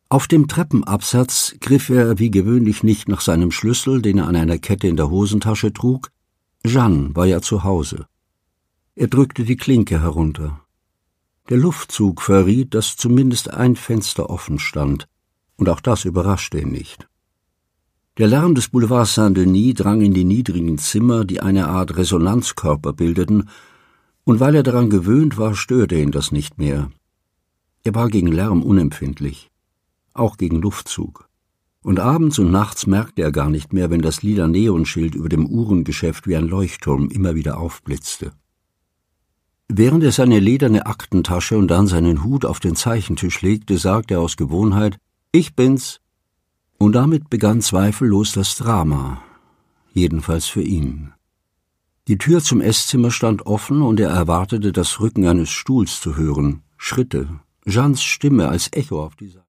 Auf dem Treppenabsatz griff er wie gewöhnlich nicht nach seinem Schlüssel, den er an einer Kette in der Hosentasche trug. Jeanne war ja zu Hause. Er drückte die Klinke herunter. Der Luftzug verriet, dass zumindest ein Fenster offen stand, und auch das überraschte ihn nicht. Der Lärm des Boulevards Saint-Denis drang in die niedrigen Zimmer, die eine Art Resonanzkörper bildeten, und weil er daran gewöhnt war, störte ihn das nicht mehr. Er war gegen Lärm unempfindlich, auch gegen Luftzug. Und abends und nachts merkte er gar nicht mehr, wenn das lila Neonschild über dem Uhrengeschäft wie ein Leuchtturm immer wieder aufblitzte. Während er seine lederne Aktentasche und dann seinen Hut auf den Zeichentisch legte, sagte er aus Gewohnheit: »Ich bin's.« Und damit begann zweifellos das Drama, jedenfalls für ihn. Die Tür zum Esszimmer stand offen und er erwartete, das Rücken eines Stuhls zu hören, Schritte, Jeannes Stimme als Echo auf dieser